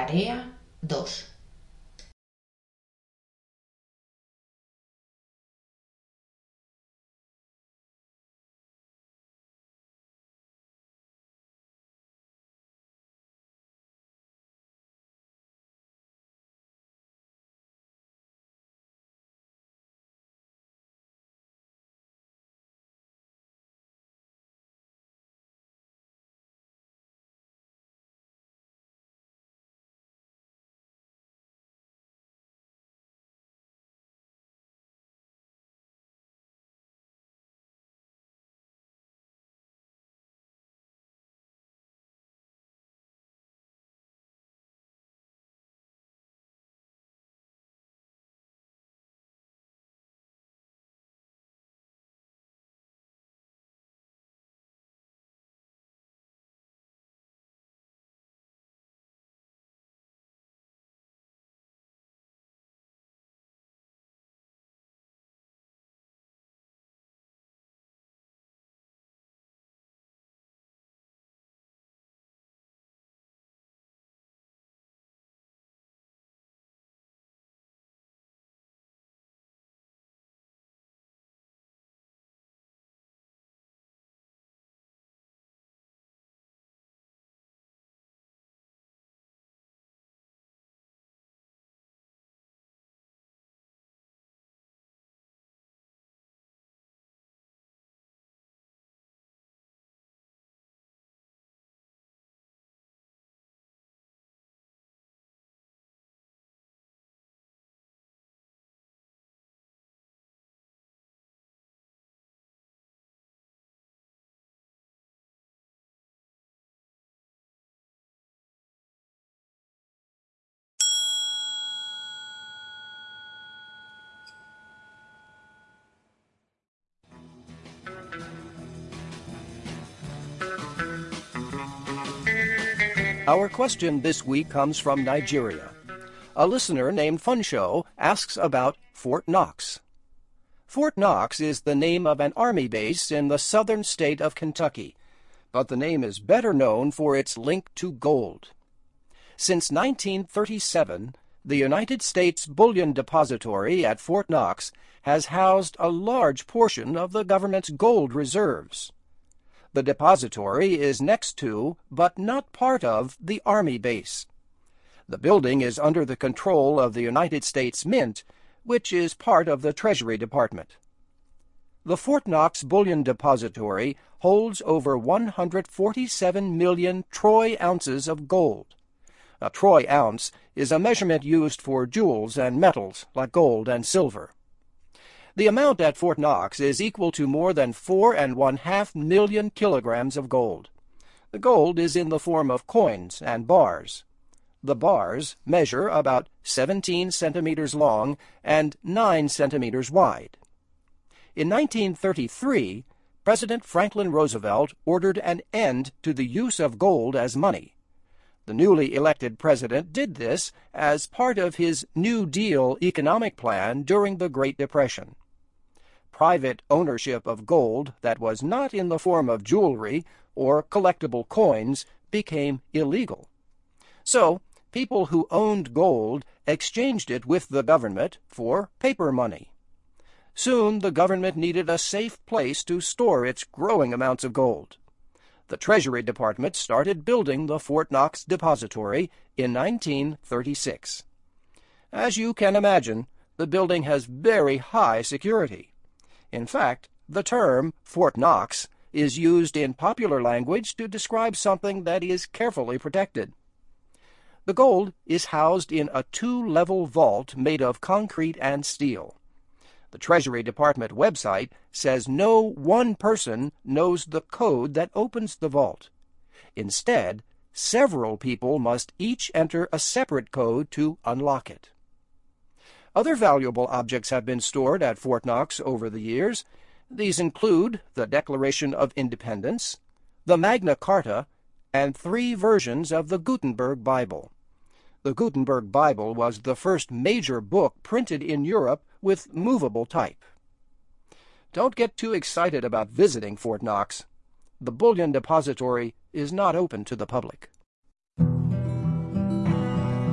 Tarea 2. Our question this week comes from Nigeria. A listener named Funshow asks about Fort Knox. Fort Knox is the name of an army base in the southern state of Kentucky, but the name is better known for its link to gold. Since 1937, the United States Bullion Depository at Fort Knox has housed a large portion of the government's gold reserves. The depository is next to, but not part of, the Army base. The building is under the control of the United States Mint, which is part of the Treasury Department. The Fort Knox Bullion Depository holds over 147 million troy ounces of gold. A troy ounce is a measurement used for jewels and metals like gold and silver. The amount at Fort Knox is equal to more than 4.5 million kilograms of gold. The gold is in the form of coins and bars. The bars measure about 17 centimeters long and 9 centimeters wide. In 1933, President Franklin Roosevelt ordered an end to the use of gold as money. The newly elected president did this as part of his New Deal economic plan during the Great Depression. Private ownership of gold that was not in the form of jewelry or collectible coins became illegal. So, people who owned gold exchanged it with the government for paper money. Soon the government needed a safe place to store its growing amounts of gold. The Treasury Department started building the Fort Knox Depository in 1936. As you can imagine, the building has very high security. In fact, the term Fort Knox is used in popular language to describe something that is carefully protected. The gold is housed in a 2-level vault made of concrete and steel. The Treasury Department website says no one person knows the code that opens the vault. Instead, several people must each enter a separate code to unlock it. Other valuable objects have been stored at Fort Knox over the years. These include the Declaration of Independence, the Magna Carta, and 3 versions of the Gutenberg Bible. The Gutenberg Bible was the first major book printed in Europe with movable type. Don't get too excited about visiting Fort Knox. The Bullion Depository is not open to the public.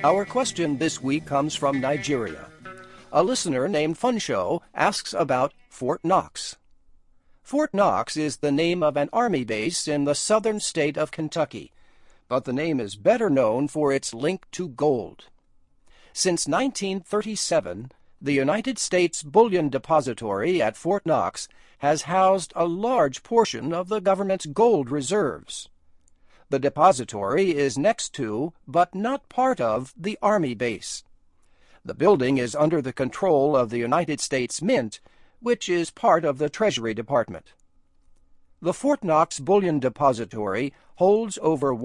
Our question this week comes from Nigeria. A listener named Funshow asks about Fort Knox. Fort Knox is the name of an army base in the southern state of Kentucky, but the name is better known for its link to gold. Since 1937, the United States Bullion Depository at Fort Knox has housed a large portion of the government's gold reserves. The depository is next to, but not part of, the Army base. The building is under the control of the United States Mint, which is part of the Treasury Department. The Fort Knox Bullion Depository holds over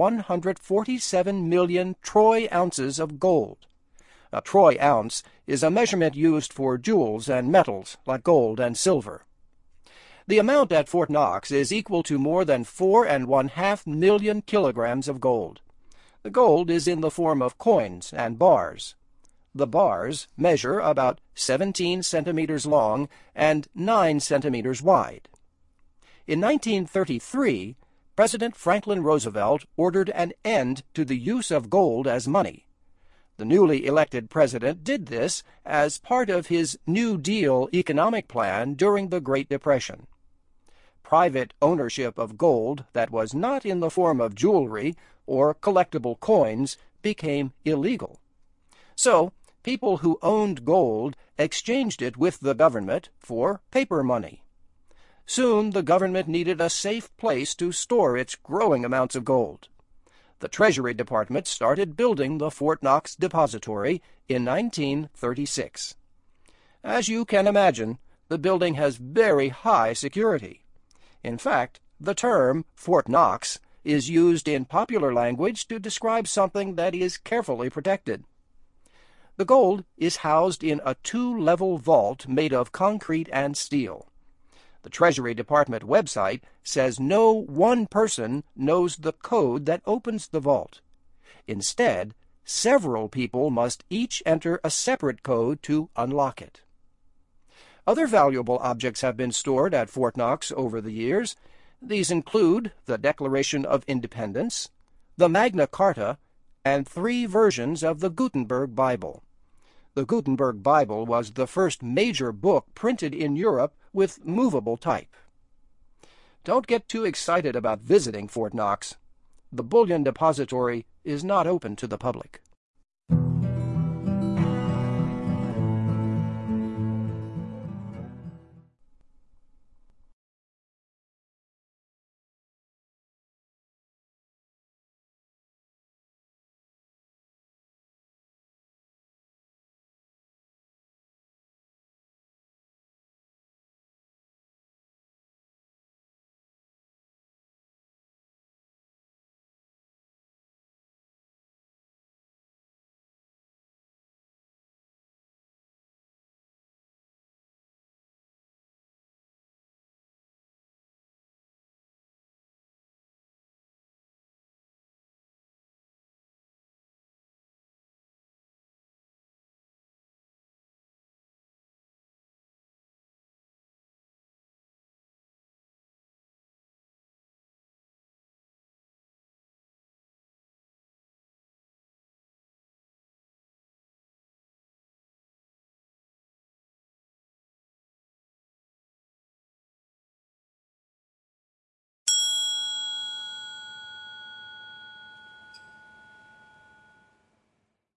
147 million troy ounces of gold. A troy ounce is a measurement used for jewels and metals like gold and silver. The amount at Fort Knox is equal to more than 4.5 million kilograms of gold. The gold is in the form of coins and bars. The bars measure about 17 centimeters long and 9 centimeters wide. In 1933, President Franklin Roosevelt ordered an end to the use of gold as money. The newly elected president did this as part of his New Deal economic plan during the Great Depression. Private ownership of gold that was not in the form of jewelry or collectible coins became illegal. So, people who owned gold exchanged it with the government for paper money. Soon the government needed a safe place to store its growing amounts of gold. The Treasury Department started building the Fort Knox Depository in 1936. As you can imagine, the building has very high security. In fact, the term Fort Knox is used in popular language to describe something that is carefully protected. The gold is housed in a 2-level vault made of concrete and steel. The Treasury Department website says no one person knows the code that opens the vault. Instead, several people must each enter a separate code to unlock it. Other valuable objects have been stored at Fort Knox over the years. These include the Declaration of Independence, the Magna Carta, and 3 versions of the Gutenberg Bible. The Gutenberg Bible was the first major book printed in Europe with movable type. Don't get too excited about visiting Fort Knox. The Bullion Depository is not open to the public.